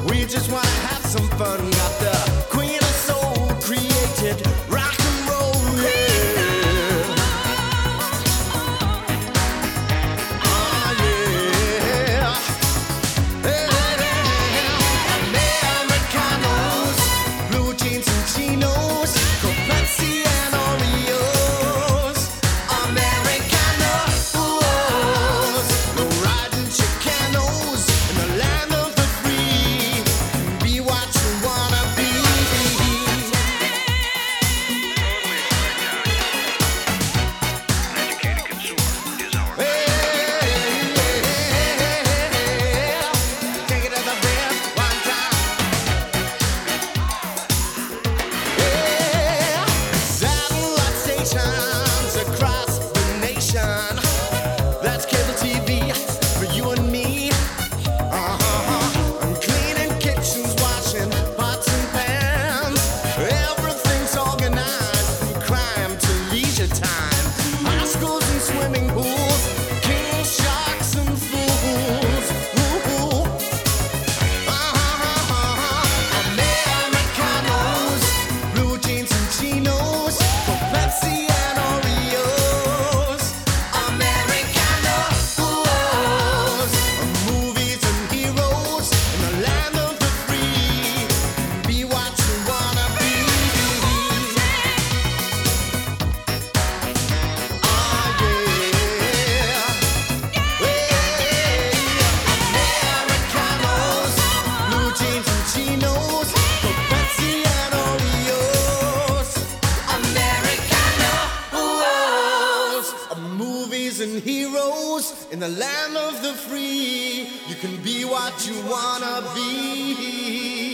We just wanna have some fun. Got the queen of soul created rock and roll, yeah. Oh yeah. Americanos, blue jeans and chinos, Pepsi and Oreos. Americanos, no riding Chicanos in the land of the free. Be what you wanna be. Educated consumer is our Take it to the bed one time. Satellite stations across the nation. That's cable TV for you and me. I'm cleaning kitchens, washing pots and pans. Everything's organized from crime to leisure time. High schools and swimming pools, king sharks and fools. Ooh. Americanos, blue jeans and chinos, Pepsi and Oreos. Americanos, movies and heroes in the land of the free. Be what you wanna be. Oh yeah. Americanos, blue jeans and chinos, Pepsi and Oreos. Americanos, movies and heroes in the land of the free. You can be what you wanna be.